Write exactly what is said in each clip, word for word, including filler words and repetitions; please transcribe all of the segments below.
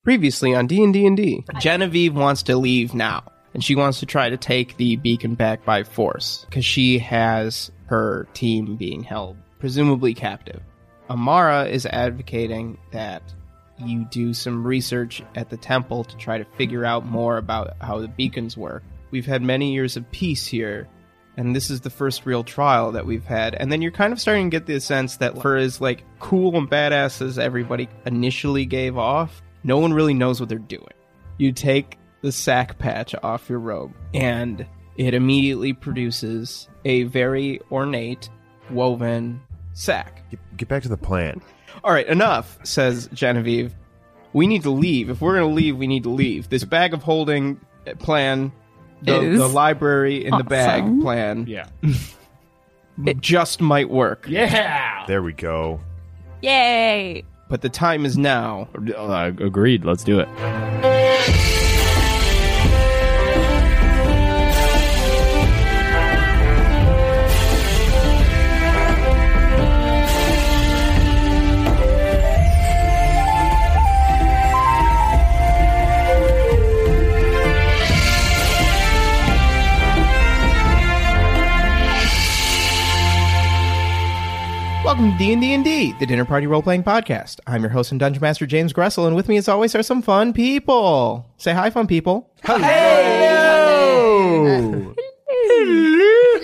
Previously on D and D and D, Genevieve wants to leave now, and she wants to try to take the beacon back by force, because she has her team being held, presumably captive. Amara is advocating that you do some research at the temple to try to figure out more about how the beacons work. We've had many years of peace here, and this is the first real trial that we've had. And then you're kind of starting to get the sense that for as like cool and badass as everybody initially gave off, no one really knows what they're doing. You take the sack patch off your robe, and it immediately produces a very ornate, woven sack. Get, get back to the plan. All right, enough, says Genevieve. We need to leave. If we're going to leave, we need to leave. This bag of holding plan, the, the library in awesome. the bag plan, yeah, it just might work. Yeah! There we go. Yay! But the time is now. Uh, agreed. Let's do it. Welcome to D and D and D, the Dinner Party Role-Playing Podcast. I'm your host and Dungeon Master, James Gressel, and with me as always are some fun people. Say hi, fun people. Hello! Hello!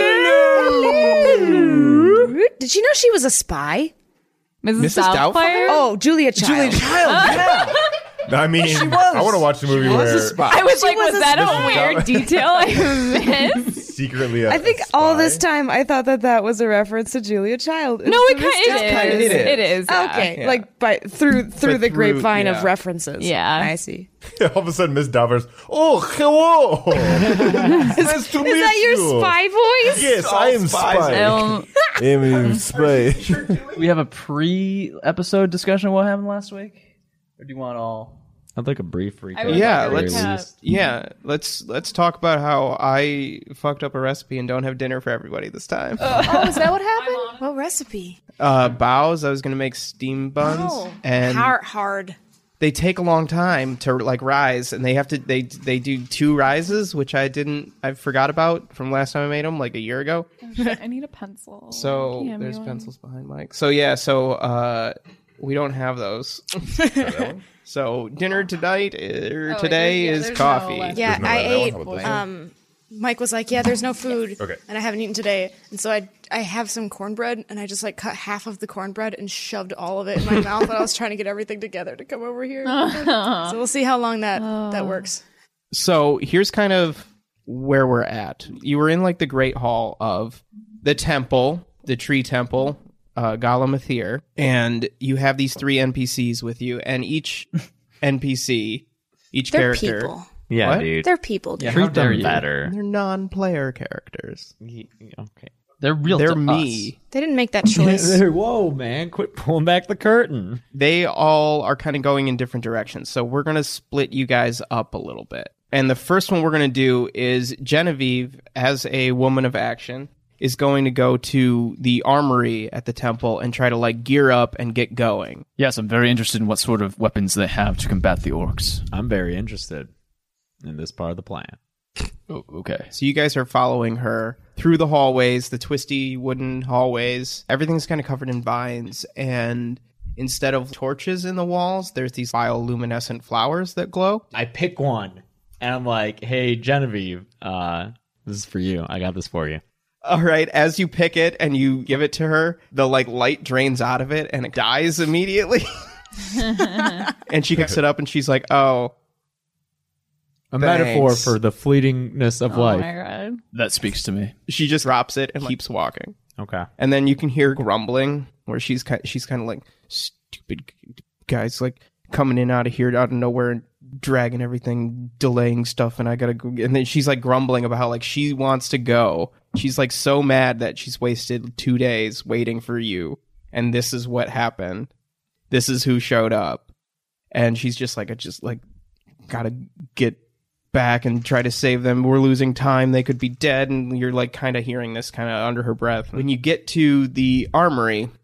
Hello! Did you know she was a spy? Missus Missus Doubtfire? Doubtfire? Oh, Julia Child. Julia Child, yeah. I mean, She was. I want to watch the movie She was where a spy. I was She like, was was a that spy. a weird detail I missed? secretly a I think a spy. all this time I thought that that was a reference to Julia Child. No, it, It's kind, the it, Miss is. It is. It is. yeah. Okay, Yeah. like by through through But the through- grapevine yeah. of references. Yeah. I see. all of a sudden, Miss Doubtfire's, oh, hello! nice to meet Is that your you. spy voice? Yes, I am spy. Um, I am spy. We have a pre-episode discussion of what happened last week? Or do you want all... I'd like a brief recap. I would Yeah, like a let's recap. yeah, let's let's talk about how I fucked up a recipe and don't have dinner for everybody this time. Oh, is that what happened? What recipe? Uh, bows. I was gonna make steam buns, Oh, and hard, hard. they take a long time to like rise, and they have to they they do two rises, which I didn't I forgot about from last time I made them like a year ago. I need a pencil. So Can you hand me there's one? pencils behind Mike. So yeah, so uh, we don't have those. So dinner tonight er, Oh, today wait, there's- is yeah, there's coffee. no left. Yeah, There's no I other one. ate. How about this Um, Mike was like, "Yeah, there's no food." Okay. And I haven't eaten today, and so I I have some cornbread, and I just like cut half of the cornbread and shoved all of it in my mouth. And I was trying to get everything together to come over here. So we'll see how long that that works. So here's kind of where we're at. You were in like the Great Hall of the temple, the tree temple, uh, Galamathir, and you have these three N P Cs with you, and each N P C, each They're character, people. Yeah, What? dude. They're people. Dude. Yeah, Treat how dare them you. better. they're non-player characters. Ye- Okay. They're real They're to me. They didn't make that choice. Whoa, man. Quit pulling back the curtain. They all are kind of going in different directions. So we're going to split you guys up a little bit. And the first one we're going to do is Genevieve, as a woman of action, is going to go to the armory at the temple and try to like gear up and get going. Yes, I'm very interested in what sort of weapons they have to combat the orcs. I'm very interested in this part of the plan. Oh, okay. So you guys are following her through the hallways, the twisty wooden hallways. Everything's kind of covered in vines, and instead of torches in the walls, there's these bioluminescent flowers that glow. I pick one, and I'm like, hey, Genevieve, uh, this is for you. I got this for you. All right, as you pick it and you give it to her, the like light drains out of it and it dies immediately. And she picks it up and she's like, "Oh, A Thanks. metaphor for the fleetingness of Oh life. my god. That speaks to me. she just drops it and keeps walking." Okay. And then you can hear grumbling where she's kind she's kind of like, "Stupid guys like coming in out of here out of nowhere and dragging everything, delaying stuff, and I gotta go." And then she's like grumbling about how like she wants to go. She's like so mad that she's wasted two days waiting for you, and this is what happened. This is who showed up, and she's just like, I just like gotta get back and try to save them. We're losing time. They could be dead. And you're like kind of hearing this kind of under her breath. When you get to the armory,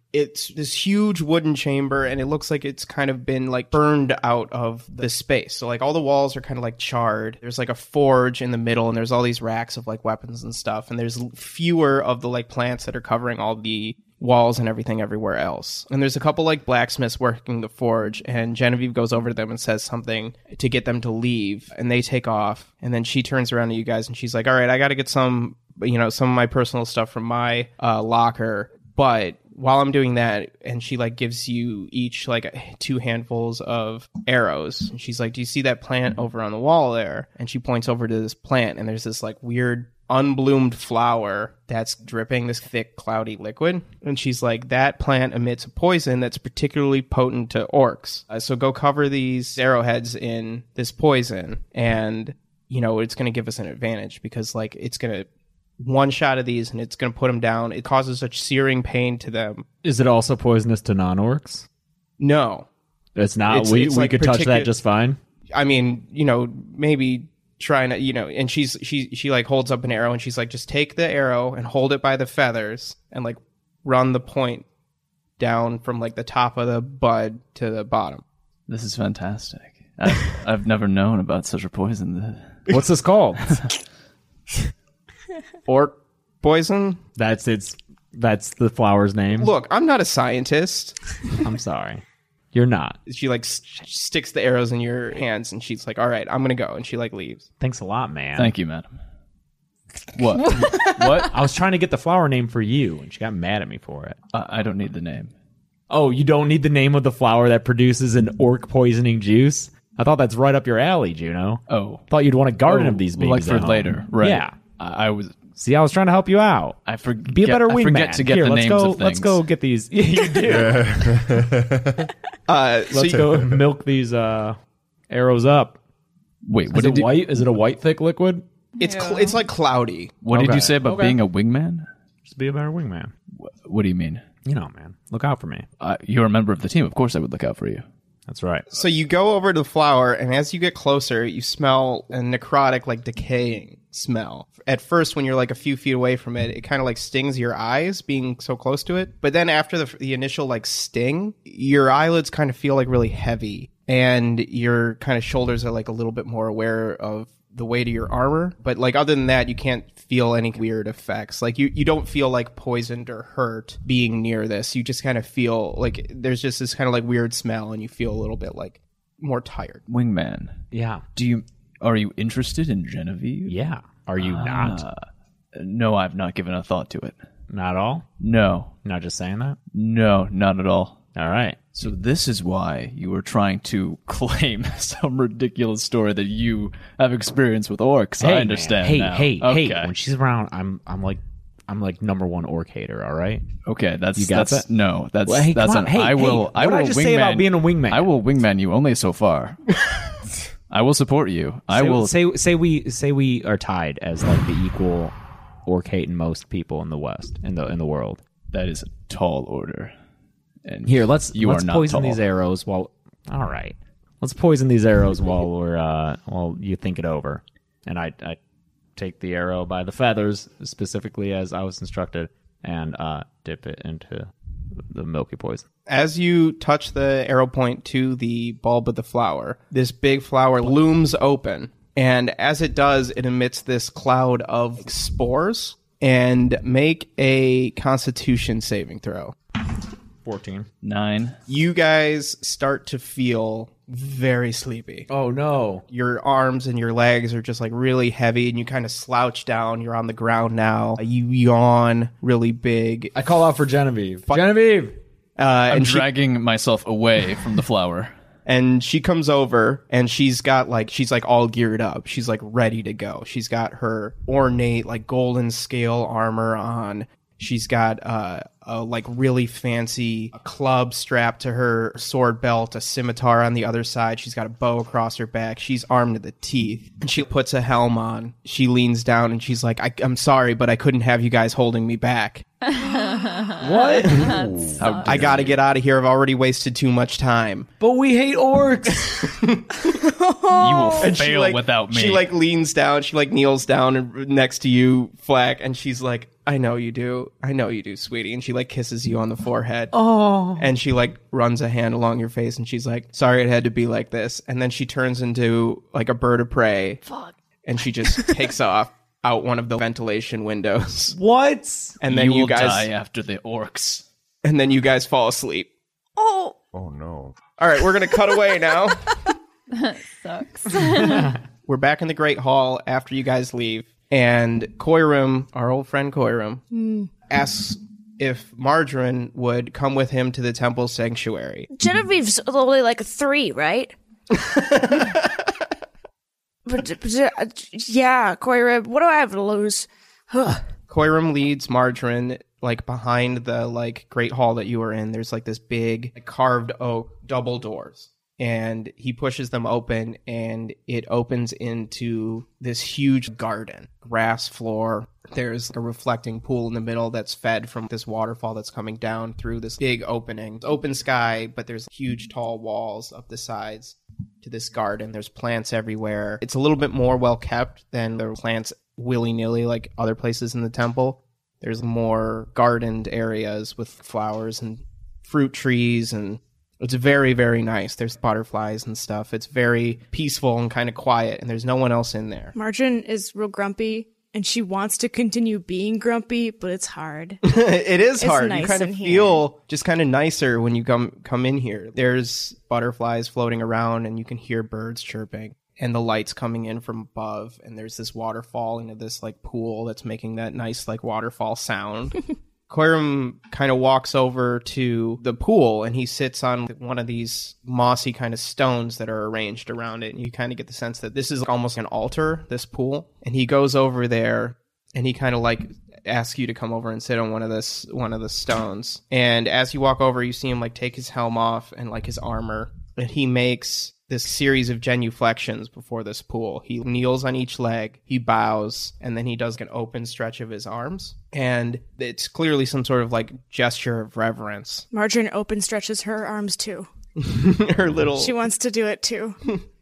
It's this huge wooden chamber, and it looks like it's kind of been like burned out of the space. So like all the walls are kind of like charred. There's like a forge in the middle, and there's all these racks of like weapons and stuff. And there's fewer of the like plants that are covering all the walls and everything everywhere else. And there's a couple like blacksmiths working the forge, and Genevieve goes over to them and says something to get them to leave, and they take off. And then she turns around to you guys and she's like, all right, I got to get some, you know, some of my personal stuff from my uh, locker. But while I'm doing that, and she like gives you each like two handfuls of arrows. And she's like, do you see that plant over on the wall there? And she points over to this plant, and there's this like weird unbloomed flower that's dripping this thick, cloudy liquid. And she's like, that plant emits a poison that's particularly potent to orcs. Uh, so go cover these arrowheads in this poison, and, you know, it's going to give us an advantage because, like, it's going to one shot of these and it's going to put them down. It causes such searing pain to them. Is it also poisonous to non-orcs? No. It's not. It's- we it's we like could touch particu- that just fine. I mean, you know, maybe trying to, you know, and she's, she, she like holds up an arrow and she's like, just take the arrow and hold it by the feathers and like run the point down from like the top of the bud to the bottom. This is fantastic. I've, I've never known about such a poison. What's this called? Orc poison? That's its. That's the flower's name. Look, I'm not a scientist. I'm sorry. You're not. She like s- sticks the arrows in your hands and she's like, all right, I'm going to go. And she like leaves. Thanks a lot, man. Thank you, madam. What? What? I was trying to get the flower name for you, and she got mad at me for it. Uh, I don't need the name. Oh, you don't need the name of the flower that produces an orc poisoning juice? I thought that's right up your alley, Juno. Oh. Thought you'd want a garden Oh, of these babies like for at home. later, right? Yeah. I, I was. See, I was trying to help you out. I forget. Be a better I wingman. forget to get Here, the let's names go, of things. Let's go get these. Yeah, you do. Uh, so Let's you- go milk these uh, arrows up. Wait, what Is it did you, white? Is it a white thick liquid? It's cl- it's like cloudy. What did Okay. you say about Okay. being a wingman? Just be a better wingman. What do you mean? You know, man. Look out for me. Uh, you're a member of the team. Of course, I would look out for you. That's right. So you go over to the flower, and as you get closer, you smell a necrotic, like decaying smell. At first, when you're like a few feet away from it, it kind of like stings your eyes being so close to it. But then after the, the initial like sting, your eyelids kind of feel like really heavy, and your kind of shoulders are like a little bit more aware of the weight of your armor. But like other than that, you can't feel any weird effects. Like you, you don't feel like poisoned or hurt being near this. You just kind of feel like there's just this kind of like weird smell, and you feel a little bit like more tired. Wingman. Yeah. Do you? Are you interested in Genevieve? Yeah. Are you not? Uh, no, I've not given a thought to it. Not at all? No, Not just saying that? no, not at all. All right. So this is why you were trying to claim some ridiculous story that you have experience with orcs. I understand. Hey, now. hey, okay. hey. When she's around, I'm I'm like I'm like number one orc hater, all right? Okay, that's You got that's that? no, that's Well, hey, that's come on. an Hey, I will hey, I what will did I just wingman, say about being a wingman? I will wingman you only so far. I will support you. I say, will say say we say we are tied as like the equal orc hating most people in the West in the in the world. That is a tall order. And Here, let's you let's are not poison tall. these arrows while. All right, let's poison these arrows while we're uh while you think it over. And I I take the arrow by the feathers specifically as I was instructed, and uh dip it into the milky poison. As you touch the arrow point to the bulb of the flower, this big flower looms open. And as it does, it emits this cloud of spores. And make a Constitution saving throw. Fourteen. Nine. You guys start to feel very sleepy. Oh no! Your arms and your legs are just like really heavy, and you kind of slouch down. You're on the ground now. You yawn really big. I call out for Genevieve. Genevieve. Uh, I'm and she dragging myself away from the flower. And she comes over and she's got like, she's like all geared up. She's like ready to go. She's got her ornate like golden scale armor on. She's got uh, a like really fancy club strapped to her sword belt, a scimitar on the other side. She's got a bow across her back. She's armed to the teeth. And she puts a helm on. She leans down and she's like, I- I'm sorry, but I couldn't have you guys holding me back. What? How I gotta get out of here. I've already wasted too much time. But we hate orcs. you will And she, fail like, without me. She like leans down. She like kneels down and- next to you, Flack, and she's like, "I know you do. I know you do, sweetie." And she like kisses you on the forehead. Oh. And she like runs a hand along your face, and she's like, "Sorry, it had to be like this." And then she turns into like a bird of prey. Fuck. And she just takes off out one of the ventilation windows. What? And then you, you, will guys, die after the orcs. and then you guys fall asleep. Oh, Oh no. All right, we're gonna cut away now. Sucks. We're back in the Great Hall after you guys leave, and Koirum, our old friend Koirum, asks if Margarine would come with him to the temple sanctuary. Genevieve's only like a three, right? but, but uh, yeah, Koirib, what do I have to lose? Huh. Koirum leads Margarine like behind the like Great Hall that you were in. There's like this big carved oak double doors, and he pushes them open, and it opens into this huge garden, grass floor. There's a reflecting pool in the middle that's fed from this waterfall that's coming down through this big opening. It's open sky, but there's huge tall walls up the sides to this garden. There's plants everywhere. It's a little bit more well kept than the plants willy-nilly like other places in the temple. There's more gardened areas with flowers and fruit trees, and it's very, very nice. There's butterflies and stuff. It's very peaceful and kind of quiet, and there's no one else in there. Margarine is real grumpy, and she wants to continue being grumpy, but it's hard. It is hard. nice You kind of in feel just kind of nicer when you come come in here. There's butterflies floating around, and you can hear birds chirping, and the light's coming in from above, and there's this waterfall into this like pool that's making that nice like waterfall sound. Koirum kind of walks over to the pool, and he sits on one of these mossy kind of stones that are arranged around it. And you kind of get the sense that this is almost an altar, this pool. And he goes over there, and he kind of like asks you to come over and sit on one of this one of the stones. And as you walk over, you see him like take his helm off and like his armor, and he makes this series of genuflections before this pool. He kneels on each leg, he bows, and then he does an open stretch of his arms. And it's clearly some sort of like gesture of reverence. Margarine open stretches her arms too. Her little... She wants to do it too.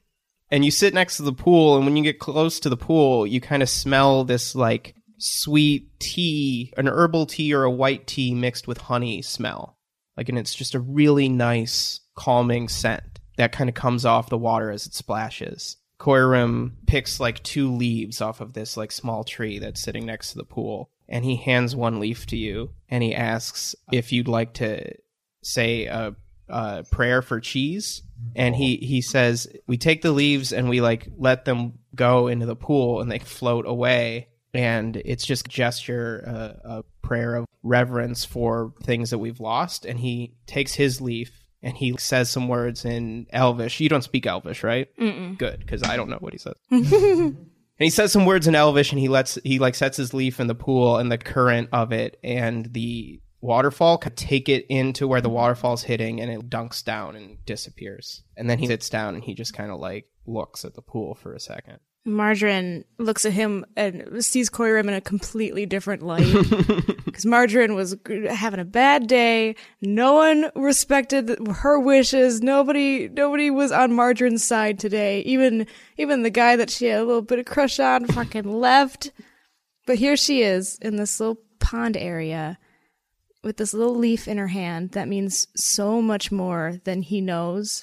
And you sit next to the pool, and when you get close to the pool, you kind of smell this like sweet tea, an herbal tea or a white tea mixed with honey smell. Like, and it's just a really nice, calming scent that kind of comes off the water as it splashes. Koirum picks like two leaves off of this like small tree that's sitting next to the pool, and he hands one leaf to you, and he asks if you'd like to say a, a prayer for cheese. And he, he says, we take the leaves and we like let them go into the pool, and they float away. And it's just a gesture, uh, a prayer of reverence for things that we've lost. And he takes his leaf, and he says some words in Elvish. You don't speak Elvish, right? Mm-mm. Good, because I don't know what he says. And he says some words in Elvish, and he lets he like sets his leaf in the pool, and the current of it and the waterfall can take it into where the waterfall's hitting, and it dunks down and disappears. And then he sits down, and he just kind of like looks at the pool for a second. Margarine looks at him and sees Koirum in a completely different light. Because Margarine was having a bad day. No one respected her wishes. Nobody, nobody was on Margarine's side today. Even, even the guy that she had a little bit of crush on fucking left. But here she is in this little pond area with this little leaf in her hand that means so much more than he knows.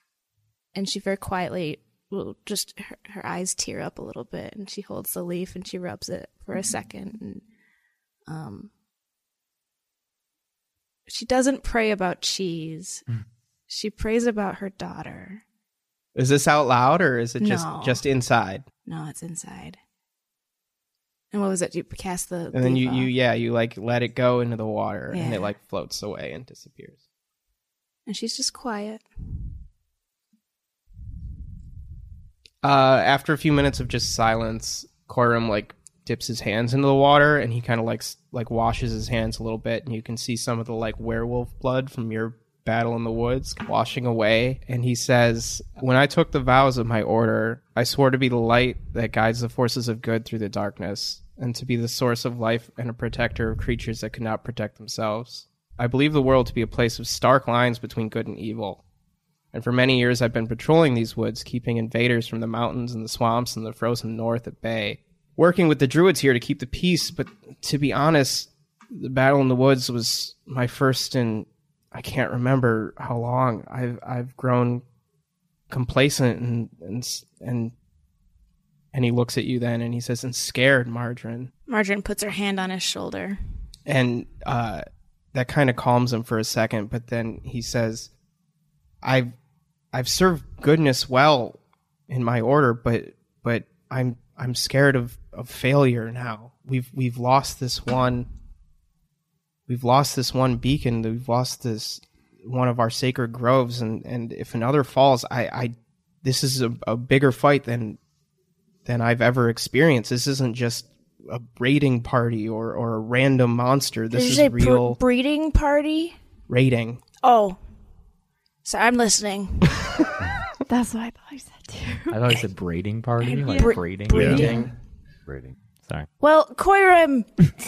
And she very quietly will just, her, her eyes tear up a little bit, and she holds the leaf and she rubs it for a second. And um, she doesn't pray about cheese. Mm. She prays about her daughter. Is this out loud, or is it just, No. just inside? No, it's inside. And what was it? You cast the And then leaf you, you, off. yeah, you like let it go into the water, and Yeah. it like floats away and disappears. And she's just quiet. Uh, after a few minutes of just silence, Koirum like dips his hands into the water, and he kind of like s- like washes his hands a little bit, and you can see some of the like werewolf blood from your battle in the woods washing away. And he says, "When I took the vows of my order, I swore to be the light that guides the forces of good through the darkness. and to be the source of life and a protector of creatures that could not protect themselves. I believe the world to be a place of stark lines between good and evil. And for many years I've been patrolling these woods, keeping invaders from the mountains and the swamps and the frozen north at bay. Working with the druids here to keep the peace, but to be honest, the battle in the woods was my first in I can't remember how long. I've I've grown complacent and and and and he looks at you then and he says, and scared, Margarine. Margarine puts her hand on his shoulder. And uh, that kind of calms him for a second, but then he says, I've I've served goodness well in my order, but but I'm I'm scared of, of failure now. We've we've lost this one we've lost this one beacon, we've lost this one of our sacred groves, and, and if another falls, I, I this is a, a bigger fight than than I've ever experienced. This isn't just a raiding party or, or a random monster. This Did you is say real br- breeding party? raiding. Oh. So I'm listening. That's what I thought I said too. I thought you said braiding party, like Bre- braiding. breeding. Rating. Sorry. Well, Koirim,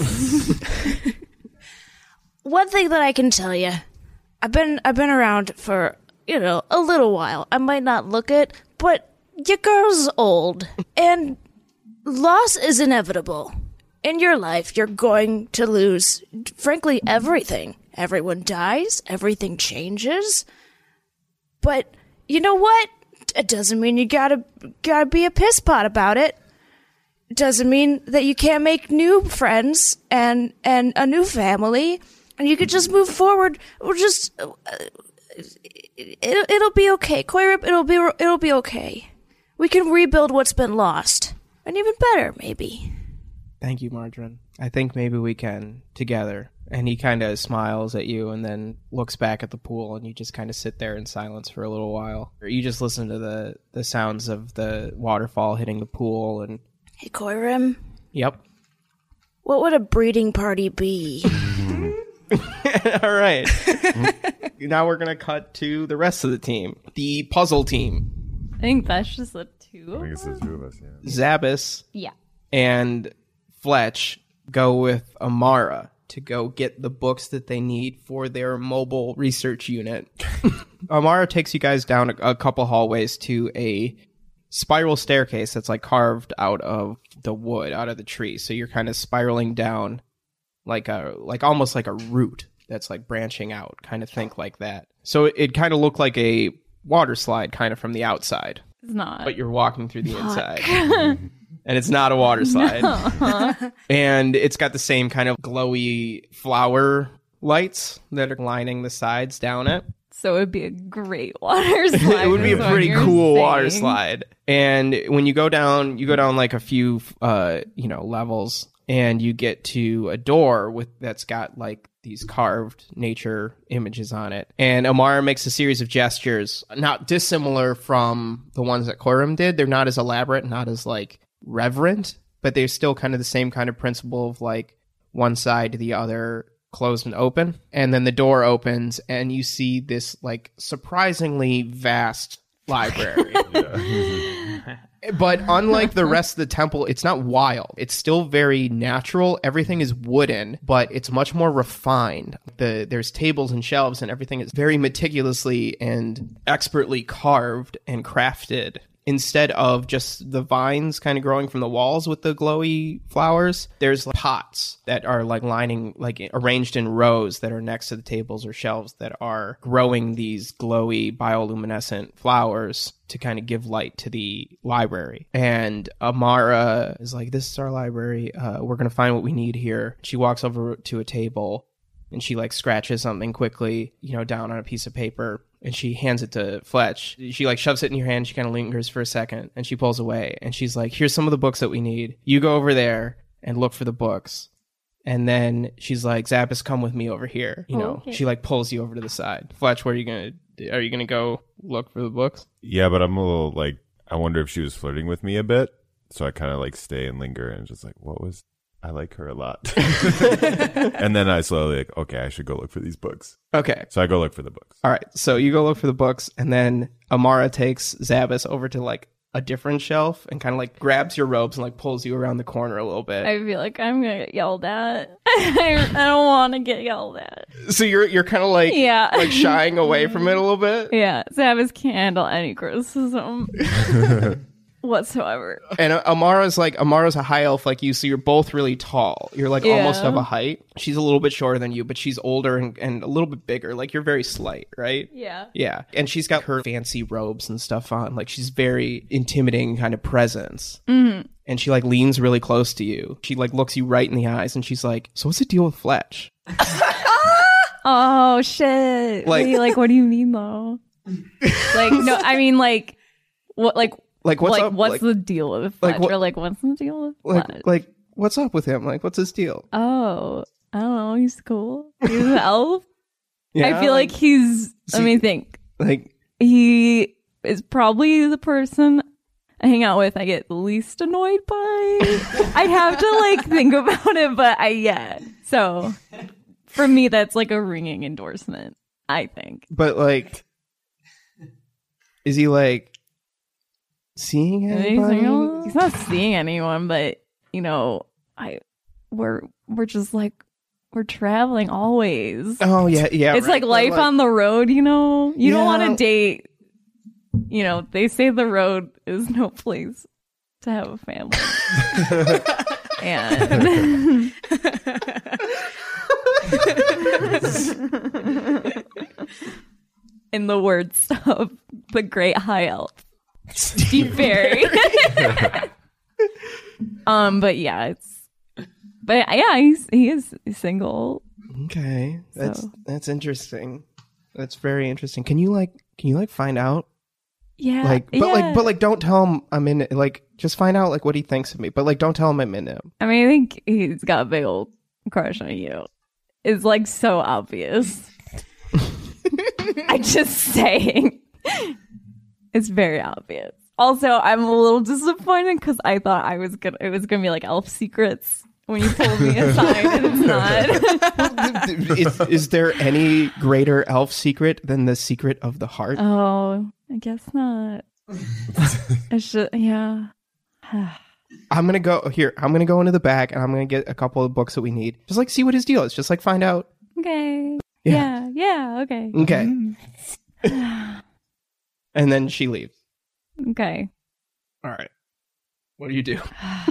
one thing that I can tell you, I've been I've been around for, you know, a little while. I might not look it, but your girl's old, and loss is inevitable. In your life, you're going to lose, frankly, everything. Everyone dies, everything changes. But you know what? It doesn't mean you gotta gotta be a piss pot about it. It doesn't mean that you can't make new friends and and a new family, and you could just move forward. Or just uh, it, it'll be okay, Koirip. It'll be it'll be okay. We can rebuild what's been lost, and even better, maybe. Thank you, Margarine. I think maybe we can together. And he kind of smiles at you and then looks back at the pool, and you just kind of sit there in silence for a little while. You just listen to the, the sounds of the waterfall hitting the pool. And Hey, Koirim, yep. what would a breeding party be? All right. Now we're going to cut to the rest of the team. The puzzle team. I think that's just the two. I think it's the two of us, yeah. Zabas Yeah. and Fletch go with Amara to go get the books that they need for their mobile research unit. Amara takes you guys down a, a couple hallways to a spiral staircase that's like carved out of the wood, out of the tree. So you're kind of spiraling down like a like almost like a root that's like branching out. Kind of think like that. So it, it kind of looked like a water slide kind of from the outside. It's not. But you're walking through the inside. And it's not a water slide. No. And it's got the same kind of glowy flower lights that are lining the sides down it. So it would be a great water slide. It would be a is what pretty you're cool saying. water slide. And when you go down, you go down like a few, uh, you know, levels, and you get to a door with that's got like these carved nature images on it. And Amara makes a series of gestures, not dissimilar from the ones that Koirim did. They're not as elaborate, not as like reverent, but they're still kind of the same kind of principle of like one side to the other closed and open. And then the door opens and you see this like surprisingly vast library. But unlike the rest of the temple, it's not wild. It's still very natural. Everything is wooden, but it's much more refined. The there's tables and shelves, and everything is very meticulously and expertly carved and crafted. Instead of just the vines kind of growing from the walls with the glowy flowers, there's like pots that are like lining, like arranged in rows that are next to the tables or shelves that are growing these glowy bioluminescent flowers to kind of give light to the library. And Amara is like, this is our library. Uh, we're going to find what we need here. She walks over to a table and she like scratches something quickly, you know, down on a piece of paper. And she hands it to Fletch. She like shoves it in your hand. She kind of lingers for a second and she pulls away. And she's like, here's some of the books that we need. You go over there and look for the books. And then she's like, Zappis, come with me over here. You know, Okay. she like pulls you over to the side. Fletch, where are you going to, are you going to go look for the books? Yeah, but I'm a little like, I wonder if she was flirting with me a bit. So I kind of like stay and linger and just like, what was, I like her a lot. And then I slowly like, okay, I should go look for these books. Okay. So I go look for the books. All right. So you go look for the books and then Amara takes Zappis over to like a different shelf and kind of like grabs your robes and like pulls you around the corner a little bit. I feel like I'm gonna get yelled at. I, I don't want to get yelled at. So you're you're kind of like Yeah. like shying away from it a little bit. Yeah, Zavis can't handle any criticism whatsoever. And uh, Amara's like Amara's a high elf like you, so you're both really tall. You're like almost Yeah. of a height. She's a little bit shorter than you, but she's older and, and a little bit bigger. Like you're very slight, right? Yeah. Yeah. And she's got her fancy robes and stuff on. Like she's very intimidating kind of presence. Mm-hmm. And she like leans really close to you. She like looks you right in the eyes and she's like, "So what's the deal with Fletch?" Oh shit! Like- Wait, like, what do you mean though? Like, no, I mean, like, what, like, Like what's like, up? what's like, the deal with like, Fletch? what- Or like, what's the deal with like, Fletch? like what's up with him? Like what's his deal? Oh, I don't know. He's cool. He's an elf. Yeah, I feel like, he's. Let see- me think. like He is probably the person I hang out with I get the least annoyed by. I'd have to like think about it, but I yeah. So for me, that's like a ringing endorsement. I think. but like is he like seeing He's, anybody? like, he's not seeing anyone, but you know, I we're we're just like we're traveling always. Oh yeah, yeah. It's right. like life But, on the road, you know. You don't want Yeah. to date. You know, they say the road is no place to have a family. And in the words of the great high elf, Steve Barry. um, but yeah, it's but yeah, he's he is single. Okay, that's So- that's interesting. That's very interesting. Can you like can you like find out Yeah, like but yeah. like but like don't tell him I'm in it. Like just find out like what he thinks of me. But like don't tell him I'm in him. I mean, I think he's got a big old crush on you. It's like so obvious. I'm just saying. It's very obvious. Also, I'm a little disappointed because I thought I was gonna it was gonna be like elf secrets when you pulled me aside, and it's not. is, is there any greater elf secret than the secret of the heart? Oh, I guess not. It's just yeah. I'm gonna go here. I'm gonna go into the back and I'm gonna get a couple of books that we need. Just like see what his deal is. Just like find out. Okay. Yeah. Yeah. Yeah. Okay. Okay. And then she leaves. Okay. All right. What do you do?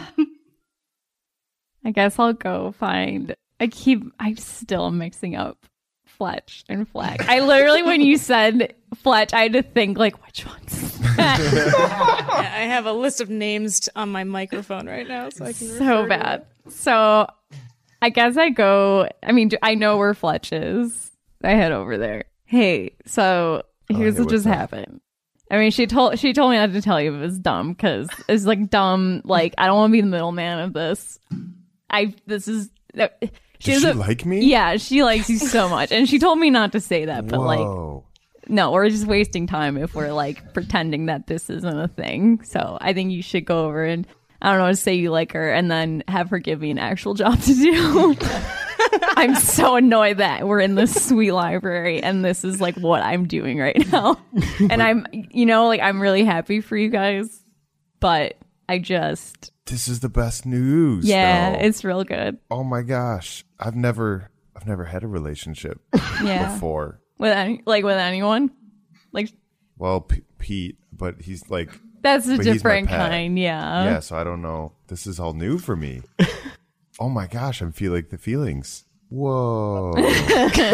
I guess I'll go find. I keep. I'm still mixing up Fletch and Fleck. I literally, when you said Fletch, I had to think like, which one's that? Yeah, I have a list of names t- on my microphone right now, so I can. refer So to bad. So I guess I go. I mean, I know where Fletch is. I head over there. Hey, so here's hey, what just what's up? happened. I mean, she told she told me not to tell you, but it's dumb because it's like dumb. Like I don't want to be the middleman of this. I this is. Does she doesn't- like me? Yeah, she likes you so much, and she told me not to say that. But like, Whoa. no, we're just wasting time if we're like pretending that this isn't a thing. So I think you should go over and I don't know, say you like her, and then have her give me an actual job to do. I'm so annoyed that we're in this sweet library and this is like what I'm doing right now. And I'm, you know, like I'm really happy for you guys, but I just, This is the best news. yeah, though. it's real good. Oh my gosh. I've never I've never had a relationship Yeah. before. With any, like with anyone, like Well, P- Pete, but he's like that's a But he's my different pet. kind. Yeah. yeah, so I don't know. This is all new for me. Oh my gosh, I'm feeling the feelings. Whoa. These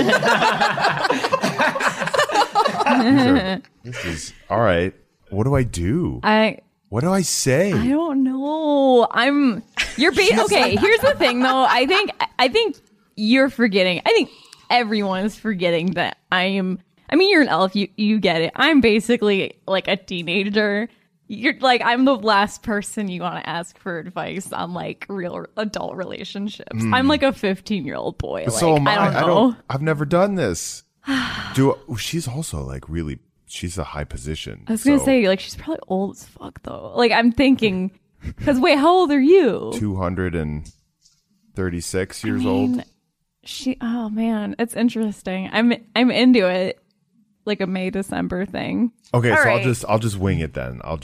are- this is all right. What do I do? I, What do I say? I don't know. I'm you're ba- okay. Here's the thing, though. I think I think you're forgetting. I think everyone's forgetting that I am. I mean, you're an elf. You you get it. I'm basically like a teenager. You're like I'm the last person you want to ask for advice on like real adult relationships. I'm like a fifteen year old boy. But Like, so am I. I don't know. I've never done this. Do oh, she's also like really she's a high position. I was gonna so say like she's probably old as fuck though. Like I'm thinking, because wait, how old are you? two hundred thirty-six years I mean, old. She. Oh man, it's interesting. I'm I'm into it. Like a May December thing. Okay, all so right. I'll just I'll just wing it then. I'll just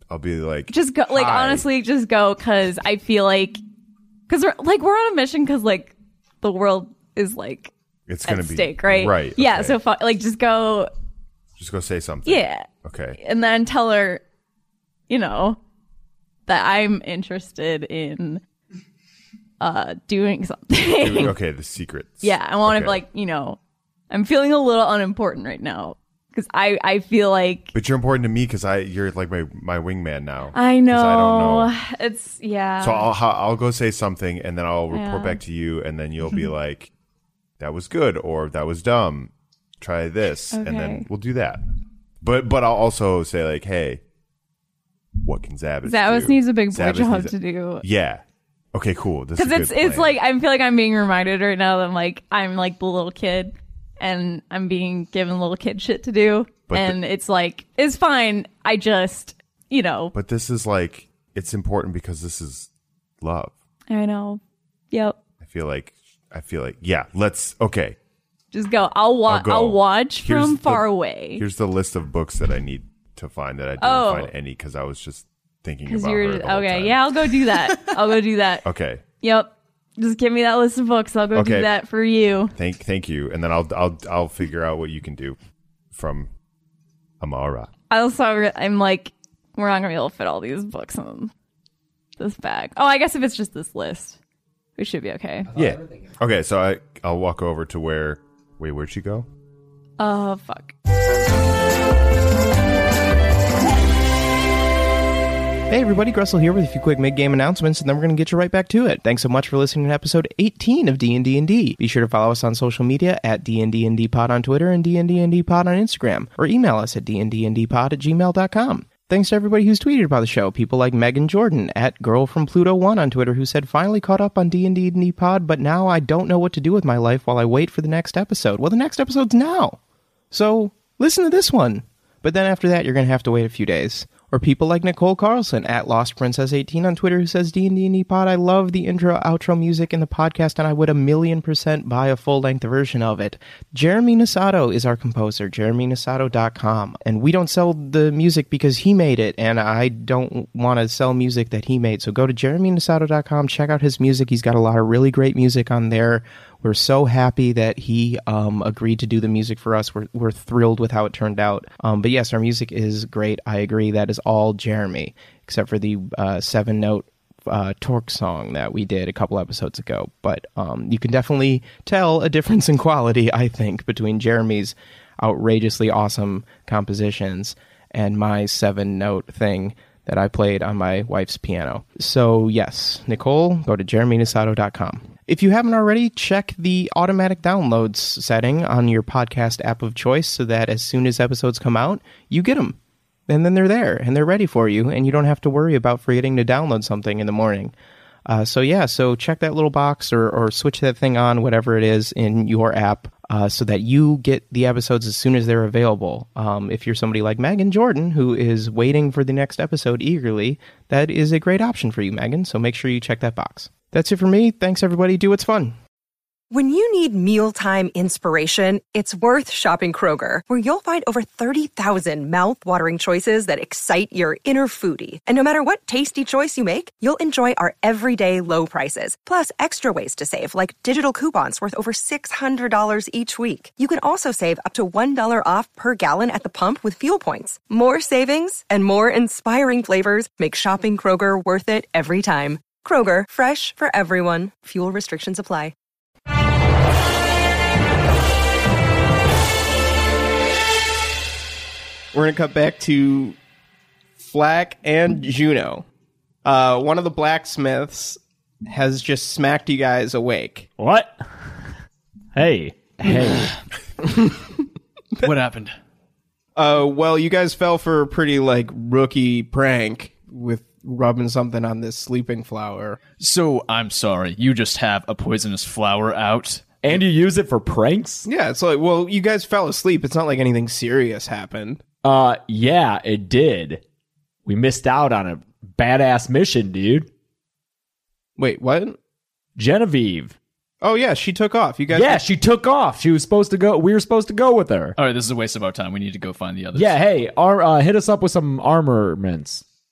I'll be like, just go. Like "Hi." honestly, just go because I feel like because we're like we're on a mission because like the world is like it's at gonna be stake, right? Right. Yeah. okay. So fu- like just go. just go say something. Yeah. Okay. And then tell her, you know, that I'm interested in uh doing something. Okay. The secrets. Yeah, I want Okay. to like, you know, I'm feeling a little unimportant right now because I I feel like But you're important to me because I you're like my my wingman now. I know, 'Cause I don't know. it's yeah. So I'll I'll go say something and then I'll report Yeah. back to you and then you'll be like, that was good or that was dumb. Try this and then Okay. we'll do that. But but I'll also say like, hey, what can Zabbis Zabbis do? needs a big boy Zabbis job needs to a- do. Yeah. Okay. Cool. This is Because a it's good it's plan. like I feel like I'm being reminded right now that I'm like I'm like the little kid and I'm being given little kid shit to do But the- and it's like it's fine. I just you know But this is like it's important because this is love. I know. Yep. I feel like I feel like yeah. Let's okay. Just go. I'll watch. I'll go. I'll watch Here's from the- far away. Here's the list of books that I need to find that I didn't Oh. find any because I was just thinking Because about you're her the whole okay. time. Yeah, I'll go do that. I'll go do that. Okay. Yep. Just give me that list of books. I'll go Okay. do that for you. Thank thank you, and then I'll I'll I'll figure out what you can do from Amara. I also, I'm like, we're not gonna be able to fit all these books in this bag. Oh, I guess if it's just this list, we should be okay. Yeah. Okay, so I I'll walk over to where. Wait, where'd she go? Oh fuck. Hey everybody, Gressel here with a few quick mid-game announcements, and then we're going to get you right back to it. Thanks so much for listening to episode eighteen of D and D and D. Be sure to follow us on social media at D and D and D Pod on Twitter and D and D and D Pod on Instagram, or email us at D and D and D Pod at gmail dot com. Thanks to everybody who's tweeted about the show. People like Megan Jordan at Girl from Pluto one on Twitter, who said, finally caught up on D and D and D Pod, but now I don't know what to do with my life while I wait for the next episode. Well, the next episode's now. So listen to this one. But then after that, you're going to have to wait a few days. Or people like Nicole Carlson at Lost Princess eighteen on Twitter, who says, D and D and D Pod, I love the intro, outro music in the podcast, and I would a million percent buy a full-length version of it. Jeremy Nasato is our composer, jeremy nasato dot com. And we don't sell the music because he made it, and I don't want to sell music that he made. So go to jeremy nasato dot com, check out his music. He's got a lot of really great music on there. We're so happy that he um, agreed to do the music for us. We're we're thrilled with how it turned out. Um, but yes, our music is great. I agree. That is all Jeremy, except for the uh, seven-note uh, Torque song that we did a couple episodes ago. But um, you can definitely tell a difference in quality, I think, between Jeremy's outrageously awesome compositions and my seven-note thing that I played on my wife's piano. So yes, Nicole, go to jeremy nasato dot com. If you haven't already, check the automatic downloads setting on your podcast app of choice so that as soon as episodes come out, you get them. And then they're there, and they're ready for you, and you don't have to worry about forgetting to download something in the morning. Uh, so yeah, so check that little box or, or switch that thing on, whatever it is, in your app uh, so that you get the episodes as soon as they're available. Um, if you're somebody like Megan Jordan, who is waiting for the next episode eagerly, that is a great option for you, Megan, so make sure you check that box. That's it for me. Thanks, everybody. Do what's fun. When you need mealtime inspiration, it's worth shopping Kroger, where you'll find over thirty thousand mouth-watering choices that excite your inner foodie. And no matter what tasty choice you make, you'll enjoy our everyday low prices, plus extra ways to save, like digital coupons worth over six hundred dollars each week. You can also save up to one dollar off per gallon at the pump with fuel points. More savings and more inspiring flavors make shopping Kroger worth it every time. Kroger, fresh for everyone. Fuel restrictions apply. We're going to cut back to Flack and Juno. Uh, one of the blacksmiths has just smacked you guys awake. What? Hey. Hey. What happened? Uh, well, you guys fell for a pretty, like, rookie prank with rubbing something on this sleeping flower. So, I'm sorry. You just have a poisonous flower out? And you use it for pranks? Yeah, it's like, well, you guys fell asleep. It's not like anything serious happened. Uh, yeah, it did. We missed out on a badass mission, dude. Wait, what? Genevieve. Oh, yeah, she took off. You guys... Yeah, she took off. She was supposed to go. We were supposed to go with her. All right, this is a waste of our time. We need to go find the others. Yeah, hey, ar- uh, hit us up with some armaments.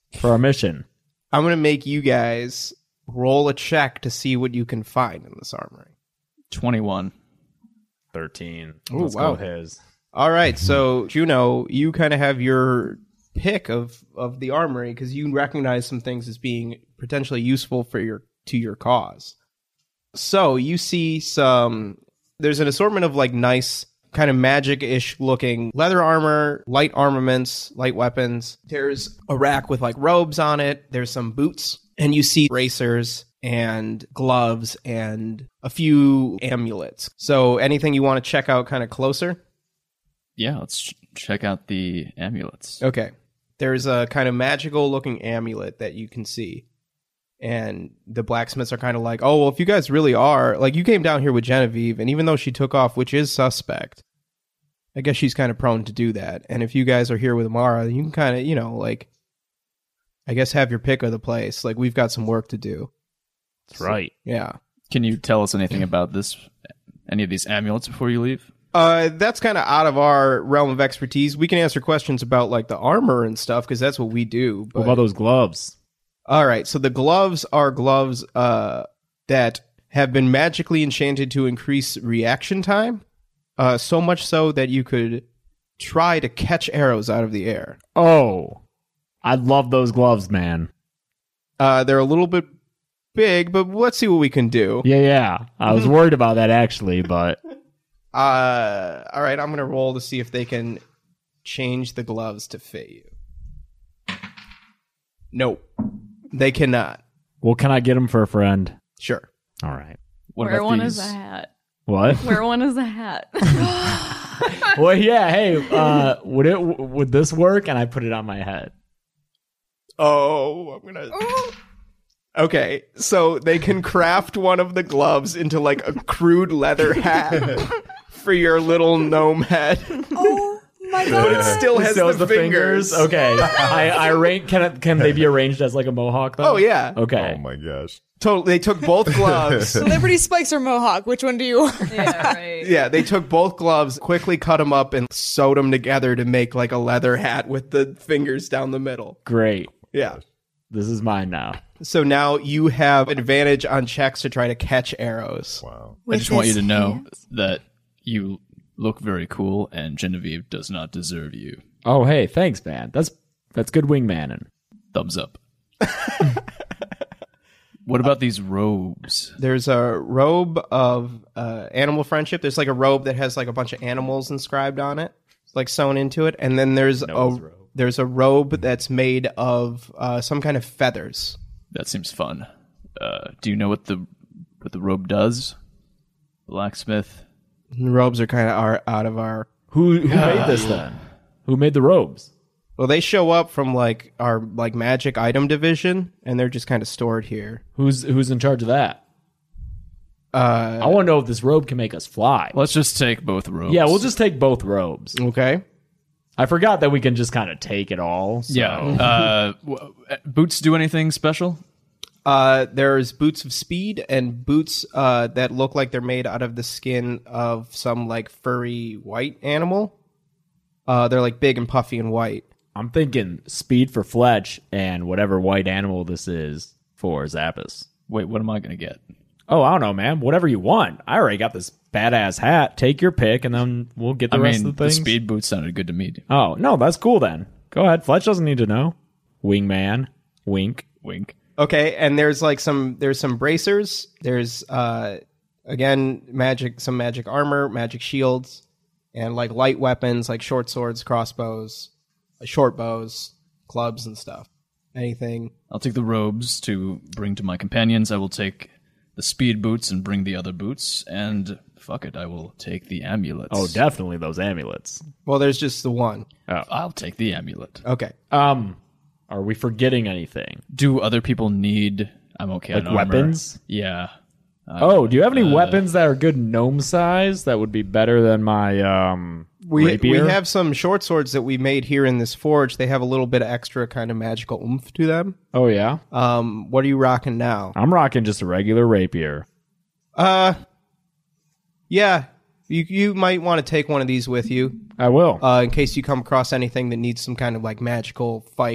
for our mission. I'm going to make you guys roll a check to see what you can find in this armory. twenty-one. thirteen. Ooh, Let's wow. go his. All right, so Juno, you kind of have your pick of, of the armory because you recognize some things as being potentially useful for your to your cause. So you see some. There's an assortment of like nice kind of magic-ish looking leather armor, light armaments, light weapons. There's a rack with like robes on it. There's some boots, and you see bracers and gloves and a few amulets. So anything you want to check out kind of closer? Yeah, let's ch- check out the amulets. Okay. There's a kind of magical looking amulet that you can see. And the blacksmiths are kind of like, oh, well, if you guys really are, like, you came down here with Genevieve, and even though she took off, which is suspect, I guess she's kind of prone to do that. And if you guys are here with Amara, you can kind of, you know, like, I guess have your pick of the place. Like, we've got some work to do. That's right. Yeah. Can you tell us anything about this, any of these amulets before you leave? Uh, that's kind of out of our realm of expertise. We can answer questions about, like, the armor and stuff, because that's what we do. But... What about those gloves? All right, so the gloves are gloves uh, that have been magically enchanted to increase reaction time, uh, so much so that you could try to catch arrows out of the air. Oh, I love those gloves, man. Uh, they're a little bit big, but let's see what we can do. Yeah, yeah. I was worried about that, actually, but... Uh, all right, I'm going to roll to see if they can change the gloves to fit you. Nope. They cannot. Well, can I get them for a friend? Sure. All right. What Wear about one these? as a hat. What? Wear one as a hat. Well, yeah. Hey, uh, would it? Would this work? And I put it on my head. Oh, I'm gonna. Okay, so they can craft one of the gloves into like a crude leather hat for your little gnome head. Oh my But god. it still has Still the, fingers. Okay. I, I arrange. Can it, can they be arranged as like a mohawk though? Oh yeah. Okay. Oh my gosh. Totally. They took both gloves. Liberty Spikes or Mohawk? Which one do you want? Yeah, right. Yeah, they took both gloves, quickly cut them up, and sewed them together to make like a leather hat with the fingers down the middle. Great. Yeah. This is mine now. So now you have advantage on checks to try to catch arrows. Wow. I just want you to know that you look very cool, and Genevieve does not deserve you. Oh, hey, thanks, man. That's that's good wingmanning. Thumbs up. What about these robes? There's a robe of uh, animal friendship. There's like a robe that has like a bunch of animals inscribed on it, like sewn into it. And then there's Noah's a robe. there's a robe that's made of uh, some kind of feathers. That seems fun. Uh, do you know what the what the robe does? Blacksmith. The robes are kind of are out of our. Who who made this then? Who made the robes? Well, they show up from like our like magic item division, and they're just kind of stored here. Who's who's in charge of that? Uh, I want to know if this robe can make us fly. Let's just take both robes. Yeah, we'll just take both robes. okay. I forgot that we can just kind of take it all. So. Yeah. Uh, w- boots do anything special? Uh, there's boots of speed and boots uh, that look like they're made out of the skin of some like furry white animal. Uh, they're like big and puffy and white. I'm thinking speed for Fletch and whatever white animal this is for Zappos. Wait, what am I going to get? Oh, I don't know, man. Whatever you want. I already got this badass hat. Take your pick, and then we'll get the I rest mean, of the the things. speed boots sounded good to me. Oh, no, that's cool then. Go ahead. Fletch doesn't need to know. Wingman. Wink. Wink. Okay, and there's like some there's some bracers. There's uh again magic some magic armor, magic shields, and like light weapons like short swords, crossbows, short bows, clubs and stuff. Anything. I'll take the robes to bring to my companions. I will take the speed boots and bring the other boots. And fuck it, I will take the amulets. Oh, definitely those amulets. Well, there's just the one. I'll take the amulet. Okay. Um, are we forgetting anything? Do other people need... I'm okay Like on armor. weapons? Yeah. Oh, do you have any weapons that are good gnome size that would be better than my um We rapier? we have some short swords that we made here in this forge. They have a little bit of extra kind of magical oomph to them. Oh yeah, Um, what are you rocking now? I'm rocking just a regular rapier. Uh, yeah, you you might want to take one of these with you, I will. uh, in case you come across anything that needs some kind of like magical fight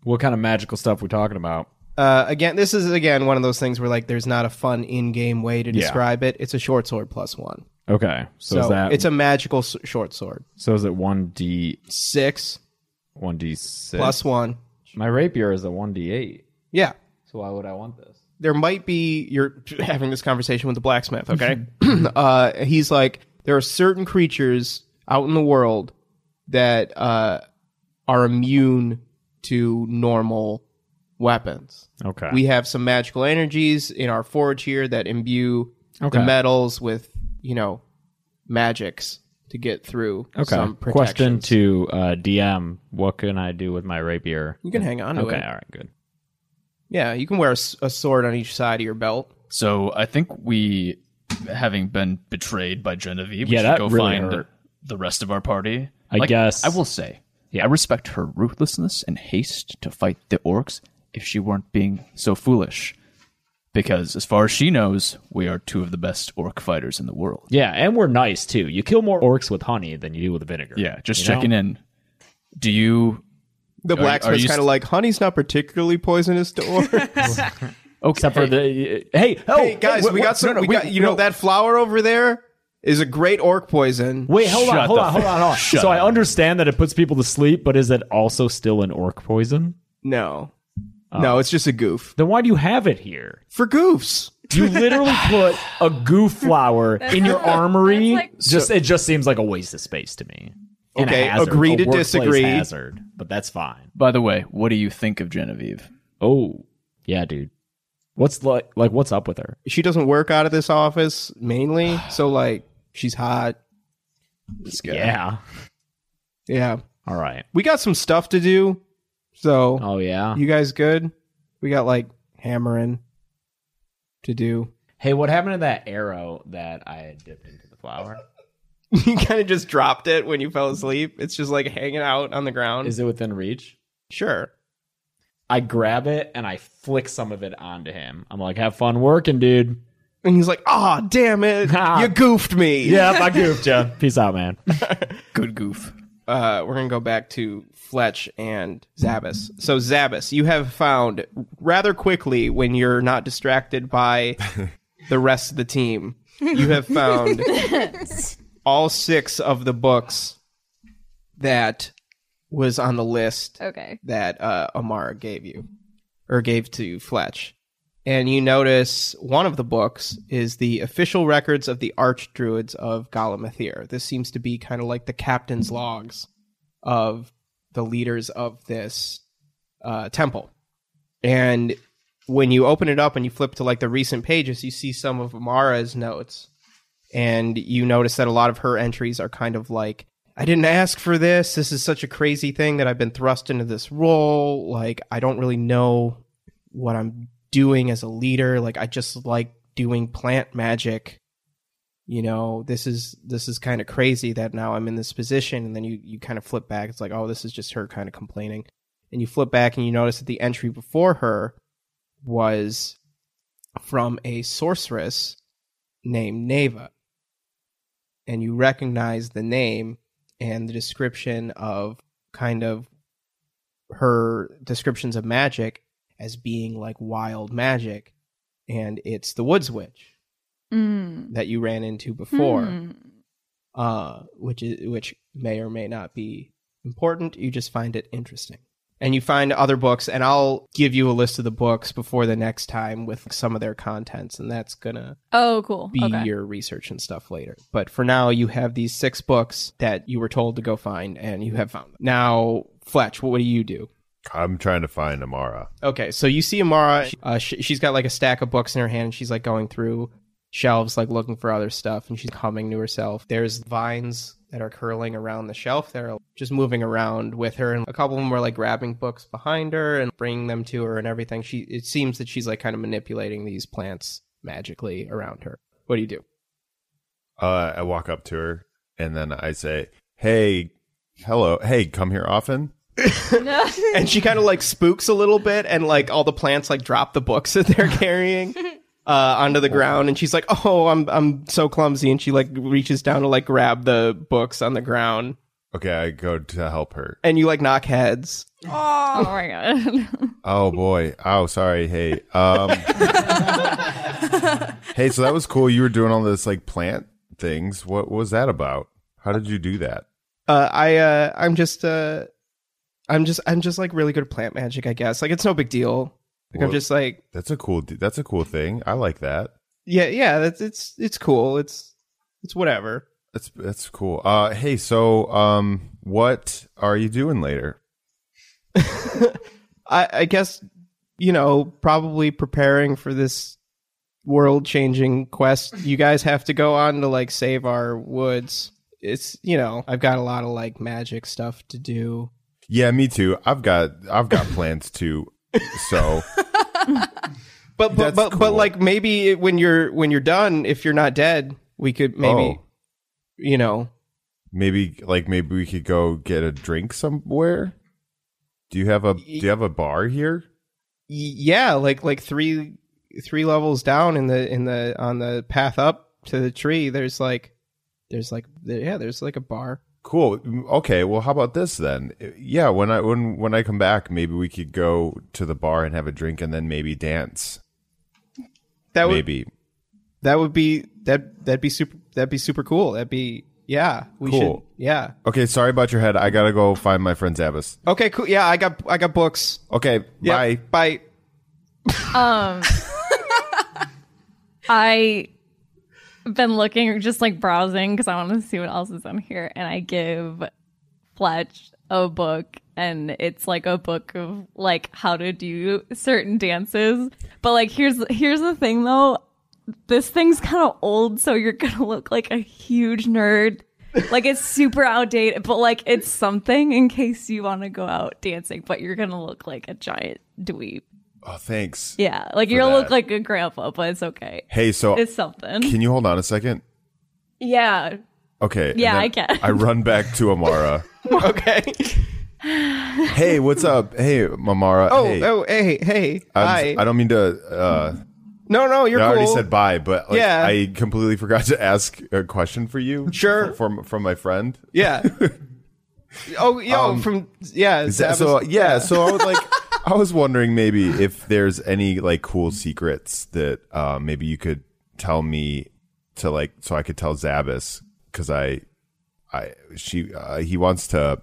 What kind of magical stuff we talking about? Uh, again, this is again one of those things where like there's not a fun in-game way to Yeah. describe it. It's a short sword plus one. Okay, so, So, is that it's a magical s- short sword. so is it one d Six one d six plus one. My rapier is a one d eight. Yeah. So why would I want this? There might be, you're having this conversation with the blacksmith, okay? uh, he's like, there are certain creatures out in the world that uh, are immune to normal weapons. Okay. We have some magical energies in our forge here that imbue Okay. the metals with, you know, magics to get through Okay. some Question protections. to uh, D M: what can I do with my rapier? You can hang on to Okay, it. all right, good. Yeah, you can wear a, s- a sword on each side of your belt. So I think we, having been betrayed by Genevieve, we Yeah, should that go really find hurt. the rest of our party. I Like, guess- I will say, Yeah. I respect her ruthlessness and haste to fight the orcs if she weren't being so foolish. Because as far as she knows, we are two of the best orc fighters in the world. Yeah, and we're nice too. You kill more orcs with honey than you do with vinegar. Yeah, just You know? checking in. Do you... The Are- are blacksmith's you kind of st- like, honey's not particularly poisonous to orcs. Okay. Except for the hey, oh, Hey guys, wait, we wait, got some. no, no, we wait, got you know no. that flower over there is a great orc poison. Wait, hold on, Shut hold the on, hold on, hold on. Shut So I up. understand that it puts people to sleep, but is it also still an orc poison? No, Oh. no, it's just a goof Then why do you have it here? for goofs. You literally put a goof flower in your armory. that's like- just it just seems like a waste of space to me. And a Okay, hazard, agree a to workplace disagree. Hazard, but that's fine. By the way, what do you think of Genevieve? Oh, yeah, dude. What's like like what's up with her? She doesn't work out of this office mainly, so like she's hot. This guy. Yeah. Yeah, All right. we got some stuff to do. So Oh yeah. you guys good? We got like hammering to do. Hey, what happened to that arrow that I had dipped into the flower? You kind of just dropped it when you fell asleep. It's just like hanging out on the ground. Is it within reach? Sure. I grab it and I flick some of it onto him. I'm like, have fun working, dude. And he's like, "Ah, damn it, you goofed me." Yep, I goofed you. Peace out, man. Good goof. Uh, we're gonna go back to Fletch and Zabas. So Zabas, you have found rather quickly when you're not distracted by the rest of the team. You have found all six of the books that was on the list Okay. that uh, Amara gave you, or gave to Fletch. And you notice one of the books is the official records of the Archdruids of Galamathir. This seems to be kind of like the captain's logs of the leaders of this uh, temple. And when you open it up and you flip to like the recent pages, you see some of Amara's notes. And you notice that a lot of her entries are kind of like, I didn't ask for this. This is such a crazy thing that I've been thrust into this role. Like, I don't really know what I'm doing as a leader. Like, I just like doing plant magic. You know, this is this is kind of crazy that now I'm in this position. And then you, you kind of flip back. It's like, oh, this is just her kind of complaining. And you flip back and you notice that the entry before her was from a sorceress named Neva. And you recognize the name and the description of kind of her descriptions of magic as being like wild magic. And it's the Woods Witch Mm. that you ran into before, Hmm. uh, which is which may or may not be important. You just find it interesting. And you find other books, and I'll give you a list of the books before the next time with some of their contents, and that's gonna Oh, cool. be Okay. your research and stuff later. But for now, you have these six books that you were told to go find, and you have found them. Now, Fletch, what do you do? I'm trying to find Amara. Okay, so you see Amara. Uh, sh- she's got like a stack of books in her hand. And she's like going through shelves, like looking for other stuff, and she's humming to herself. There's vines that are curling around the shelf that are just moving around with her, and a couple of them are like grabbing books behind her and bringing them to her and everything. She it seems that she's like kind of manipulating these plants magically around her. What do you do? Uh, I walk up to her and then I say, "Hey, hello, hey, come here often." And she kind of like spooks a little bit, and like all the plants like drop the books that they're carrying uh, onto the ground, and she's like, "Oh, I'm I'm so clumsy," and she like reaches down to like grab the books on the ground, Okay, I go to help her. and you like knock heads. Oh my god. Oh boy. Oh, sorry. Hey. Um Hey, so that was cool. You were doing all this like plant things. What was that about? How did you do that? Uh, I uh, I'm just uh, I'm just I'm just like really good at plant magic, I guess. Like it's no big deal. Like Well- I'm just like That's a cool that's a cool thing. I like that. yeah yeah. That's it's it's cool. It's it's whatever. That's that's cool. Uh hey, so um what are you doing later? I I guess you know probably preparing for this world changing quest you guys have to go on to like save our woods. It's you know I've got a lot of like magic stuff to do. Yeah, me too. I've got I've got plans too. So But but That's but, but cool. like maybe when you're when you're done, if you're not dead, we could maybe Oh. you know maybe like maybe we could go get a drink somewhere. Do you have a do you have a bar here? y- yeah like like three three levels down in the in the on the path up to the tree. There's like there's like yeah there's like a bar. Cool. Okay, well how about this then? Yeah, when I when when I come back, maybe we could go to the bar and have a drink and then maybe dance. That would Maybe. that would be that that'd be super that'd be super cool. That'd be yeah we Cool. should yeah Okay, sorry about your head. I got to go find my friend Zabbis. okay cool yeah I got I got books. Okay, Yeah, bye. bye. Um, I been looking, just like browsing, because I want to see what else is on here, and I give Fletch a book, and it's like a book of like how to do certain dances. But like, here's here's the thing though, this thing's kind of old, so you're gonna look like a huge nerd. Like it's super outdated, but like it's something in case you want to go out dancing, but you're gonna look like a giant dweeb. Oh, thanks. Yeah, like For you're gonna look that. like a grandpa, but it's okay. Hey, so It's something. can you hold on a second? Yeah. Okay. and Yeah, then I can. I run back to Amara. Okay. Hey, what's up? Hey, Amara. Oh hey. oh hey hey I'm- hi. I don't mean to. Uh, No no you're I cool. already said bye, but like, Yeah. I completely forgot to ask a question for you. Sure. From from my friend. Yeah. Oh, yo, Um, from yeah. Is that- Zabbis- so yeah, so I was like, I was wondering maybe if there's any like cool secrets that uh, maybe you could tell me to like, so I could tell Zabbis because I, I she uh, he wants to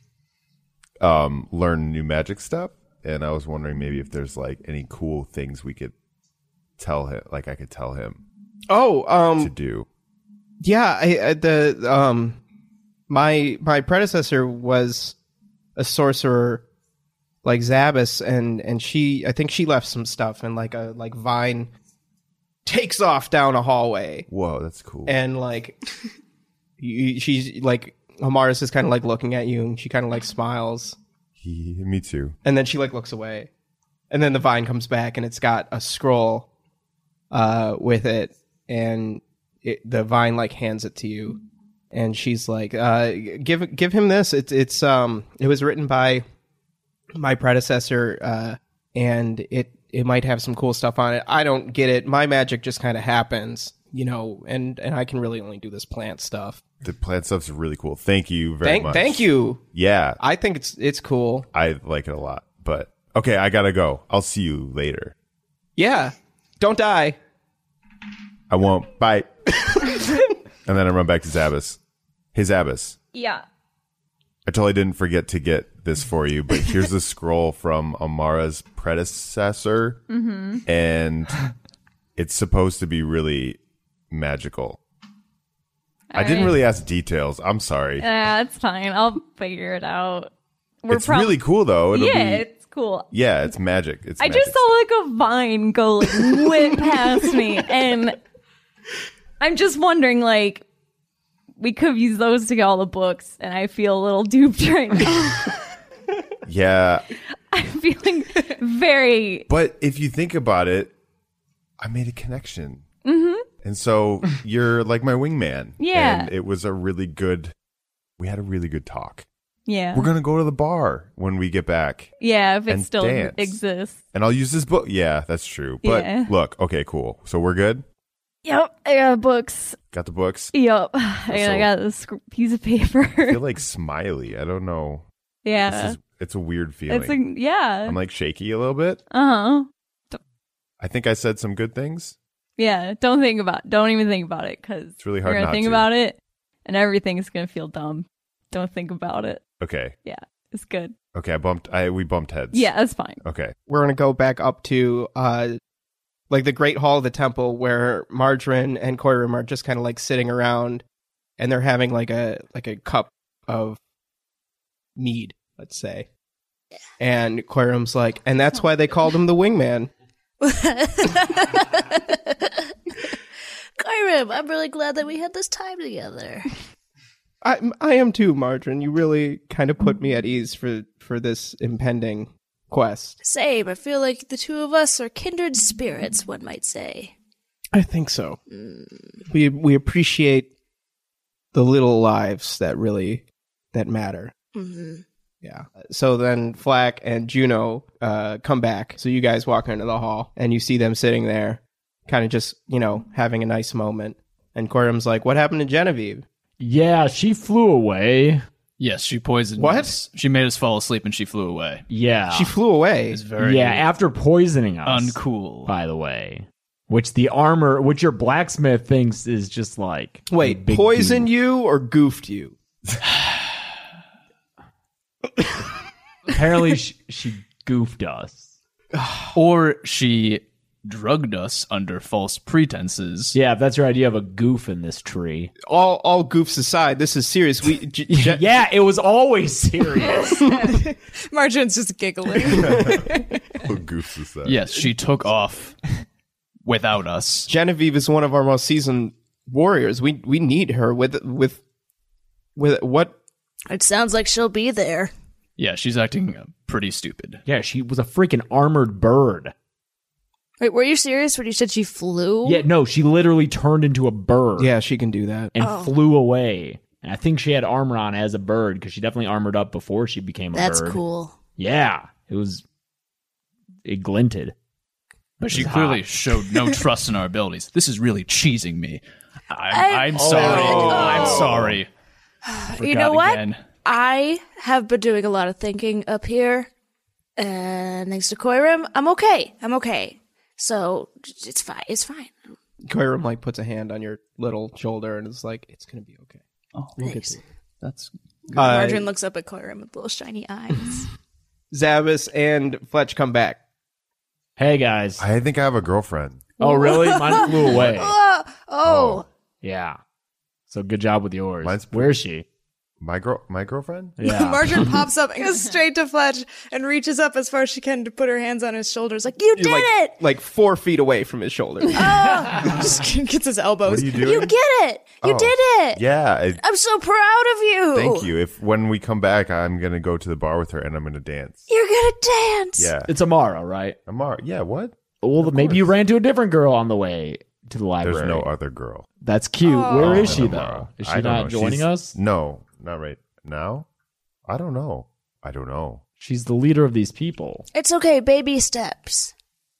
um learn new magic stuff, and I was wondering maybe if there's like any cool things we could tell him, like I could tell him Oh, to um, do. yeah. I, I the um, my my predecessor was a sorcerer like Zabbis, and and she I think she left some stuff, and like a like vine takes off down a hallway, Whoa, that's cool. and like you, she's like Amaris is kind of like looking at you, and she kind of like smiles. he, me too. And then she like looks away, and then the vine comes back, and it's got a scroll uh with it, and it, the vine like hands it to you, and she's like uh give give him this. It's it's um it was written by my predecessor, uh and it it might have some cool stuff on it. I don't get it. My magic just kind of happens, you know, and and I can really only do this plant stuff. The plant stuff's really cool. Thank you very Thank much. thank you. Yeah, I think it's it's cool. I like it a lot. But okay, I gotta go. I'll see you later. Yeah. Don't die. I won't. Bye. And then I run back to Zabbis. Hey, Zabbis. Yeah. I totally didn't forget to get this for you, but here's the scroll from Amara's predecessor. Mm-hmm. And it's supposed to be really magical. I didn't right. really ask details. I'm sorry. Yeah, it's fine. I'll figure it out. We're it's prob- really cool, though. It'll yeah, be, it's cool. yeah, it's magic. It's I magic just saw like a vine go like whip past me, and I'm just wondering, like, we could have used those to get all the books, and I feel a little duped right now. Yeah. I'm feeling very. But if you think about it, I made a connection. Mm-hmm. And so you're like my wingman. Yeah. And it was a really good, we had a really good talk. Yeah. We're going to go to the bar when we get back. yeah, if it and still dance. exists. And I'll use this book. Yeah, that's true. But Yeah. look, okay, cool. So we're good? Yep, I got books. Got the books? Yep, and I got this piece of paper. I feel like smiley. I don't know. Yeah. This is, it's a weird feeling. It's a, yeah. I'm like shaky a little bit. Uh huh. I think I said some good things. Yeah. Don't think about. Don't even think about it because It's really hard you're gonna not think to. about it, and everything's gonna feel dumb. Don't think about it. Okay. Yeah, it's good. Okay, I bumped. I we bumped heads. Yeah, that's fine. Okay. We're gonna go back up to uh, like the Great Hall of the Temple, where Margarine and Koirim are just kind of like sitting around, and they're having like a like a cup of mead, let's say. And Koirim's like, and that's why they called him the Wingman. Koirim, I'm really glad that we had this time together. I I am too, Margarine. You really kind of put me at ease for for this impending quest. Same. I feel like the two of us are kindred spirits, one might say. I think so. We we appreciate the little lives that really that matter. Mm-hmm. Yeah. So then Flack and Juno uh, come back. So you guys walk into the hall and you see them sitting there, kind of just, you know, having a nice moment. And Koirim's like, "What happened to Genevieve?" Yeah, she flew away. Yes, she poisoned What? us. She made us fall asleep and she flew away. Yeah. She flew away. It's very yeah, after poisoning us. uncool. By the way. Which the armor, which your blacksmith thinks is just like... a Wait, big poisoned dude. you or goofed you? Apparently she, she goofed us. Or she drugged us under false pretenses. Yeah, if that's your idea of a goof in this tree. All all goofs aside, this is serious. We J- J- Yeah, it was always serious. Margarine's just giggling. What goofs is that? Yes, she took off without us. Genevieve is one of our most seasoned warriors. We we need her with with with what? It sounds like she'll be there. Yeah, she's acting uh, pretty stupid. Yeah, she was a freaking armored bird. Wait, were you serious when you said she flew? Yeah, no, she literally turned into a bird. Yeah, she can do that. And Oh. flew away. And I think she had armor on as a bird because she definitely armored up before she became a That's bird. cool. Yeah, it was. It glinted. But she It's clearly hot. showed no trust in our abilities. This is really cheesing me. I'm, I- I'm sorry. Oh. I'm sorry. You know Forgot what? again. I have been doing a lot of thinking up here, and thanks to Koirim, I'm okay. I'm okay. So it's fine. It's fine. Koirim like puts a hand on your little shoulder and is like, "It's gonna be okay." Oh, We'll get Thanks. to it. that's Uh, Margarine looks up at Koirim with little shiny eyes. Zabas and Fletch come back. Hey, guys. I think I have a girlfriend. Oh, really? Mine flew away. Oh, oh. Yeah. So good job with yours. Mine's pretty- Where's she? My girl, my girlfriend. Yeah. Margarine pops up and goes straight to Fletch and reaches up as far as she can to put her hands on his shoulders. Like, you did You're like it! like four feet away from his shoulder. Just gets his elbows. What are you doing? You get it. You Oh. did it. Yeah. I, I'm so proud of you. thank you. If when we come back, I'm gonna go to the bar with her and I'm gonna dance. You're gonna dance. Yeah. It's Amara, right? Amara. Yeah. What? Well, maybe you ran to a different girl on the way to the library. There's no other girl. That's cute. Where is she, Amara. though? Is I she don't not know. joining She's- us? No, not right now. I don't know. I don't know. She's the leader of these people. It's okay. Baby steps.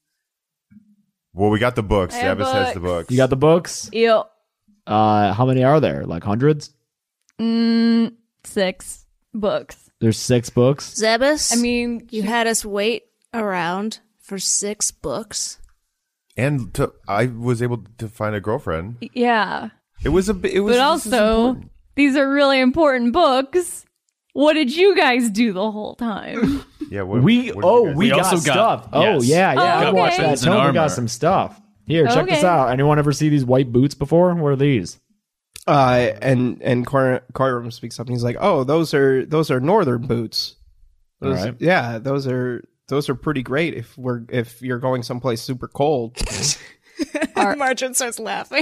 Well, we got the books. I have Zabas has the books. You got the books? Yep. Uh, how many are there? Like hundreds? Mm, six books. There's six books. Zebus. I mean, you had us wait around for six books. and to, I was able to find a girlfriend. yeah. It was a. bi- It was. But this is also, important. these are really important books. What did you guys do the whole time? Yeah. What, We what did oh you guys we do? We got also got- stuff. Oh yes. yeah, yeah. Oh, I okay. watched that. Weapons and Tell me we got armor. some stuff. Here, check this Okay. out. Anyone ever see these white boots before? What are these? Uh, and and Koirim Koirim speaks up and he's like, "Oh, those are those are northern boots. Those, All right. Yeah, those are those are pretty great if we're if you're going someplace super cold." Margarine starts laughing.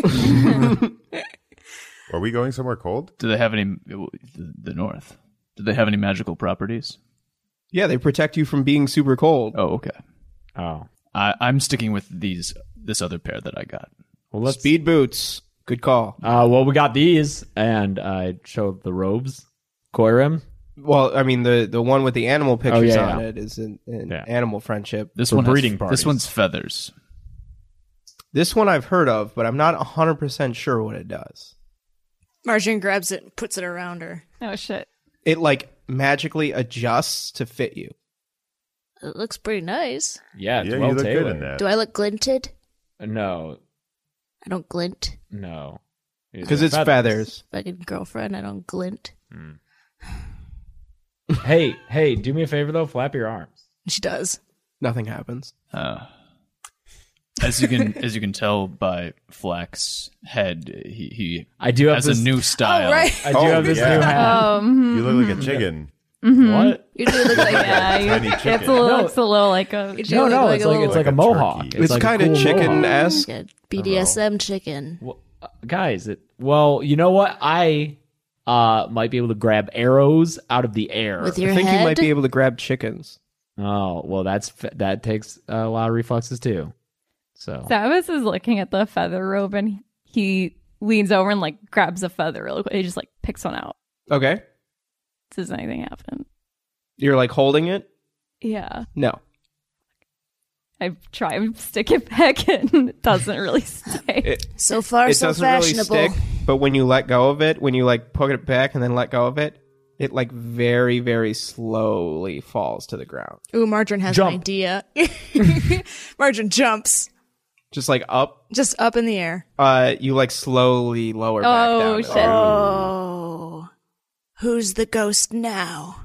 Are we going somewhere cold? Do they have any the, the north? Do they have any magical properties? Yeah, they protect you from being super cold. Oh, okay. Oh, I, I'm sticking with these this other pair that I got. well let's. Speed boots. Good call. Uh, well we got these, and I showed the robes. Koirim. Well, I mean the the one with the animal pictures yeah, on yeah. it is an, an Yeah. animal friendship. This For one has- breeding parties. This one's feathers. This one I've heard of, but I'm not one hundred percent sure what it does. Margarine grabs it and puts it around her. Oh, shit. It, like, magically adjusts to fit you. It looks pretty nice. Yeah, it's Yeah, well you look tailored. good in that. Do I look glinted? No, I don't glint. no. Because it's feathers. Fucking girlfriend, I don't glint. Hey, hey, do me a favor though. Flap your arms. She does. Nothing happens. Uh, as you can as you can tell by Flack's head, he, he I do have has this a new style. Oh, right. I do Oh, have this yeah. new hat. Um, You look like a chicken. What? you do look like yeah, you, Tiny it's chicken. a little, No. looks a little like a. You do No, look no, like it's a like little- it's like a Like a mohawk. turkey. It's like a kind of cool mohawk. chicken-esque. Like a B D S M chicken. Well, uh, guys, it, well, you know what? I uh might be able to grab arrows out of the air. With your I think head? you might be able to grab chickens. Oh, well, that's that takes a lot of reflexes too. So Samus is looking at the feather robe and he leans over and like grabs a feather real quick. He just like picks one out. Okay. Does anything happen? You're, like, holding it? Yeah. No. I try to stick it back in. It doesn't really stay. It, So far, it so doesn't really fashionable. stick, but when you let go of it, when you, like, put it back and then let go of it, it, like, very, very slowly falls to the ground. Ooh, Margarine has Jump. an idea. Margarine jumps. Just, like, up. Just up in the air. Uh, you, like, slowly lower back Oh, down. shit. Oh. Who's the ghost now?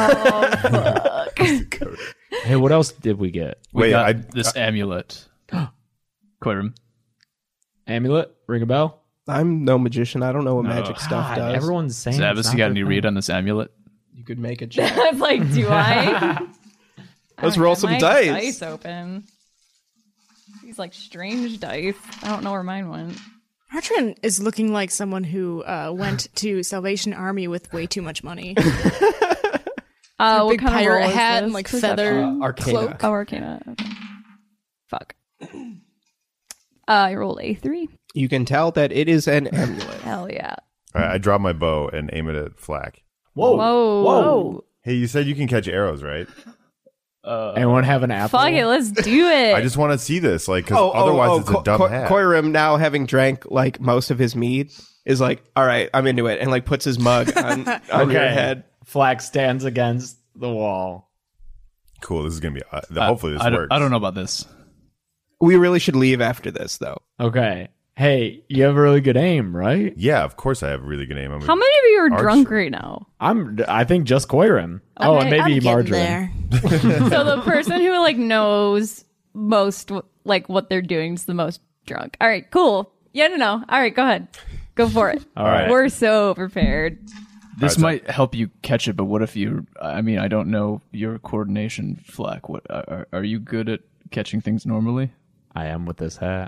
Oh, fuck. hey, what else did we get? We Wait, got I- this amulet. Koiram. Amulet? Ring a bell? I'm no magician. I don't know what No. magic stuff God, does. everyone's saying. it's Zavis, not you got their any thing. read on this amulet? You could make a check. I was like, do I? Let's I roll have some my dice. dice open. These like strange dice. I don't know where mine went. Margarine is looking like someone who uh, went to Salvation Army with way too much money. Uh, what big kind of pirate roll is hat this? and, like, Perception? feather Uh, Arcana. cloak. Oh, Arcana. Okay. Fuck. Uh, I rolled a three. You can tell that it is an amulet. Hell yeah. All right, I draw my bow and aim it at Flack. Whoa, Whoa. whoa! Hey, you said you can catch arrows, right? Anyone have an apple? Fuck it, let's do it. I just want to see this, like, because otherwise it's a Ko- dumb Ko- hat. Koiram, now having drank like most of his mead, is like, all right, I'm into it, and like puts his mug on, on your head. Flag stands against the wall. Cool. This is gonna be. Uh, hopefully this I don't, works. I don't know about this. We really should leave after this, though. Okay. Hey, you have a really good aim, right? Yeah, of course I have really good aim. I'm a- How many of you are Archer. drunk right now? I'm. I think just Koiram. Oh, and Okay, maybe I'm getting Margarine. there. So the person who like knows most like what they're doing is the most drunk. All right, cool. Yeah, no, no. All right, go ahead. Go for it. All right. We're so prepared. This All right, so- might help you catch it, but what if you? I mean, I don't know your coordination, Flack. What are, are you good at catching things normally? I am with this hat.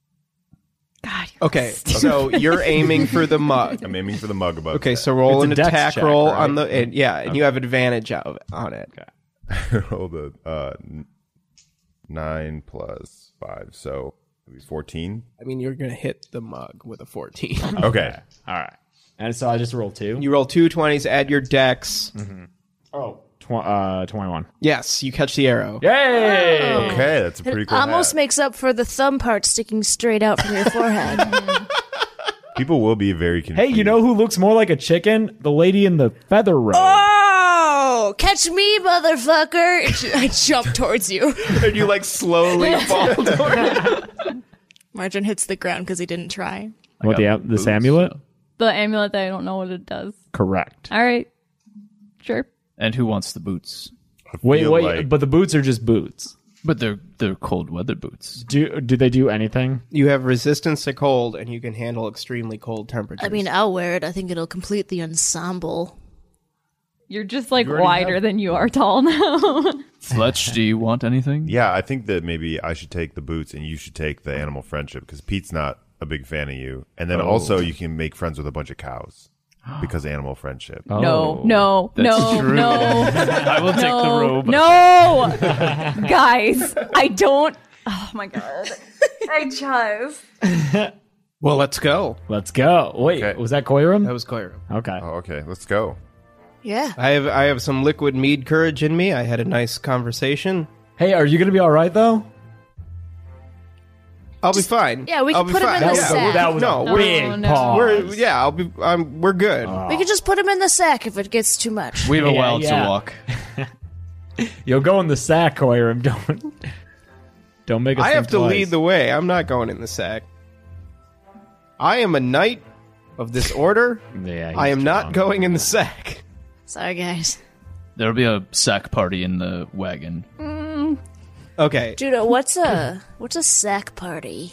God. you're Okay, stupid. so you're aiming for the mug. I'm aiming for the mug above. Okay, that. so roll It's an a dex attack check, roll right? on the and, yeah, and you have advantage of, on it. roll the uh, n- nine plus five, so it'll be fourteen. I mean, you're gonna hit the mug with a fourteen. Okay. All right. And so I just rolled two. You roll two twenties, add your dex. oh, tw- uh, twenty-one. Yes, you catch the arrow. Yay! Okay, that's a pretty It cool. almost hat. makes up for the thumb part sticking straight out from your forehead. People will be very Hey, confused. you know who looks more like a chicken? The lady in the feather robe. Oh, catch me, motherfucker! I jump towards you. And you like slowly fall toward Margarine hits the ground because he didn't try. What the am- this amulet? The amulet that I don't know what it does. Correct. All right. Sure. And who wants the boots? I Wait, feel wait, like- but the boots are just boots. But they're they're cold weather boots. Do do they do anything? You have resistance to cold, and you can handle extremely cold temperatures. I mean, I'll wear it. I think it'll complete the ensemble. You're just like already wider have- than you are tall now. Fletch, do you want anything? Yeah, I think that maybe I should take the boots and you should take the animal friendship because Pete's not a big fan of you, and then Oh. also you can make friends with a bunch of cows because animal friendship. Oh. No, no, That's no, true. no. I will take the No, robe. no, guys, I don't. Oh my god, I just. well, let's go. Let's go. Wait, Okay. was that Koiram? That was Koiram. Okay. Oh, okay, let's go. Yeah. I have I have some liquid mead courage in me. I had a nice conversation. Hey, are you gonna be all right though? I'll be fine. yeah, we I'll can be put him fine. in the yeah. sack. That was No, a we're- big Oh, no. pause. We're yeah, I'll be. I'm, we're good. We could just put him in the sack if it gets too much. We have a Yeah, while yeah. to walk. You'll go in the sack, Koiram. Don't don't make us I think have to twice. lead the way. I'm not going in the sack. I am a knight of this order. Yeah, he's I am not strong. going in the sack. Sorry, guys. There'll be a sack party in the wagon. Okay. Judah, what's a what's a sack party?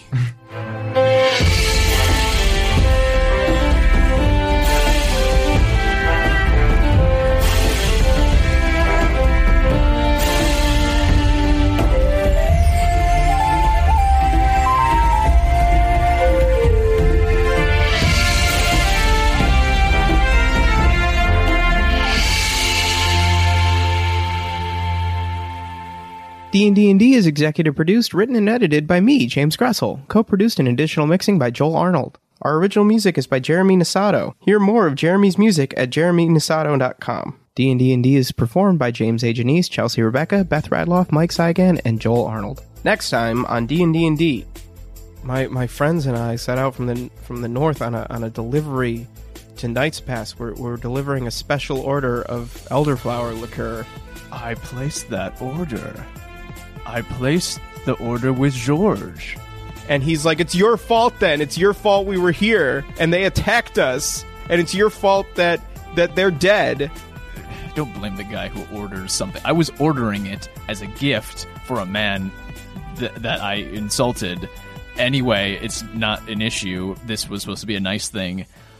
D and D and D is executive produced, written, and edited by me, James Gressel. Co-produced and additional mixing by Joel Arnold. Our original music is by Jeremy Nisato. Hear more of Jeremy's music at jeremy nisato dot com. D and D and D is performed by James A. Janice, Chelsea Rebecca, Beth Radloff, Mike Saigan, and Joel Arnold. Next time on D and D and D, my my friends and I set out from the from the north on a on a delivery to Knight's Pass. We're we're delivering a special order of elderflower liqueur. I placed that order. I placed the order with George. And he's like, it's your fault then. It's your fault we were here. And they attacked us. And it's your fault that that they're dead. Don't blame the guy who orders something. I was ordering it as a gift for a man th- that I insulted. Anyway, it's not an issue. This was supposed to be a nice thing.